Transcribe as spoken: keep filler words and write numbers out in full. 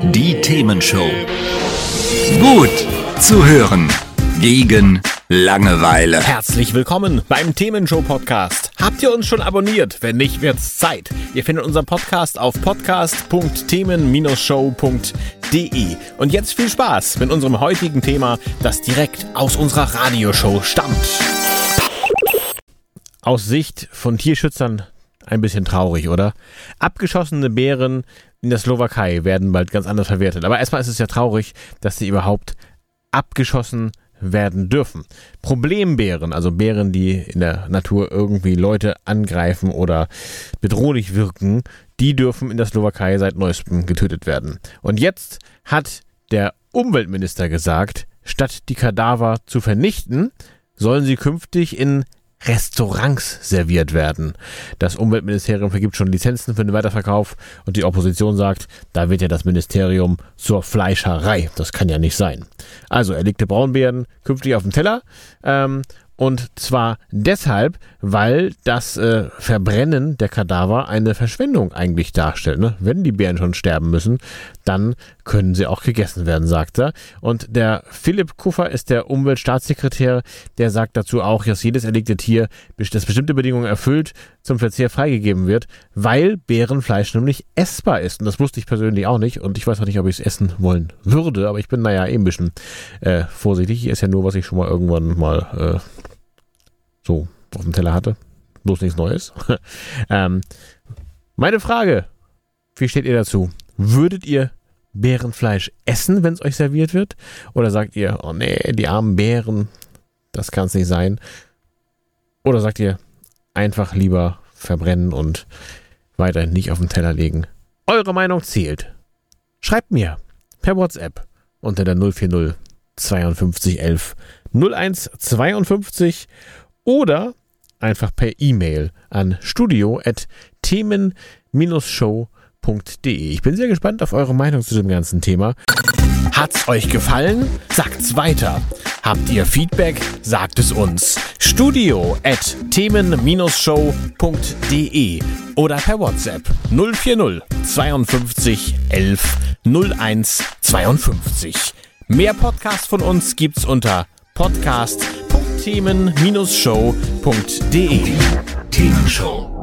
Die Themenshow. Gut zu hören. Gegen Langeweile. Herzlich willkommen beim Themenshow-Podcast. Habt ihr uns schon abonniert? Wenn nicht, wird's Zeit. Ihr findet unseren Podcast auf podcast punkt themen show punkt de. Und jetzt viel Spaß mit unserem heutigen Thema, das direkt aus unserer Radioshow stammt. Aus Sicht von Tierschützern ein bisschen traurig, oder? Abgeschossene Bären in der Slowakei werden bald ganz anders verwertet. Aber erstmal ist es ja traurig, dass sie überhaupt abgeschossen werden dürfen. Problembären, also Bären, die in der Natur irgendwie Leute angreifen oder bedrohlich wirken, die dürfen in der Slowakei seit neuestem getötet werden. Und jetzt hat der Umweltminister gesagt, statt die Kadaver zu vernichten, sollen sie künftig in Restaurants serviert werden. Das Umweltministerium vergibt schon Lizenzen für den Weiterverkauf und die Opposition sagt, da wird ja das Ministerium zur Fleischerei. Das kann ja nicht sein. Also erlegte Braunbären künftig auf dem Teller ähm, und zwar deshalb, weil das äh, Verbrennen der Kadaver eine Verschwendung eigentlich darstellt. Ne? Wenn die Bären schon sterben müssen, dann können sie auch gegessen werden, sagt er. Und der Philipp Kuffer ist der Umweltstaatssekretär, der sagt dazu auch, dass jedes erlegte Tier, das bestimmte Bedingungen erfüllt, zum Verzehr freigegeben wird, weil Bärenfleisch nämlich essbar ist. Und das wusste ich persönlich auch nicht und ich weiß auch nicht, ob ich es essen wollen würde, aber ich bin naja eh ein bisschen äh, vorsichtig. Ich esse ja nur, was ich schon mal irgendwann mal äh, so auf dem Teller hatte. Bloß nichts Neues. ähm, meine Frage, wie steht ihr dazu? Würdet ihr Bärenfleisch essen, wenn es euch serviert wird? Oder sagt ihr, oh nee, die armen Bären, das kann es nicht sein? Oder sagt ihr, einfach lieber verbrennen und weiterhin nicht auf den Teller legen? Eure Meinung zählt. Schreibt mir per WhatsApp unter der null vier null zweiundfünfzig elf null eins zweiundfünfzig oder einfach per E-Mail an studio at themen show punkt de. Ich bin sehr gespannt auf eure Meinung zu dem ganzen Thema. Hat's euch gefallen? Sagt's weiter. Habt ihr Feedback? Sagt es uns. studio at themen show punkt de oder per WhatsApp null vier null zweiundfünfzig elf null eins zweiundfünfzig. Mehr Podcasts von uns gibt's unter podcast punkt themen show punkt de. Themenshow.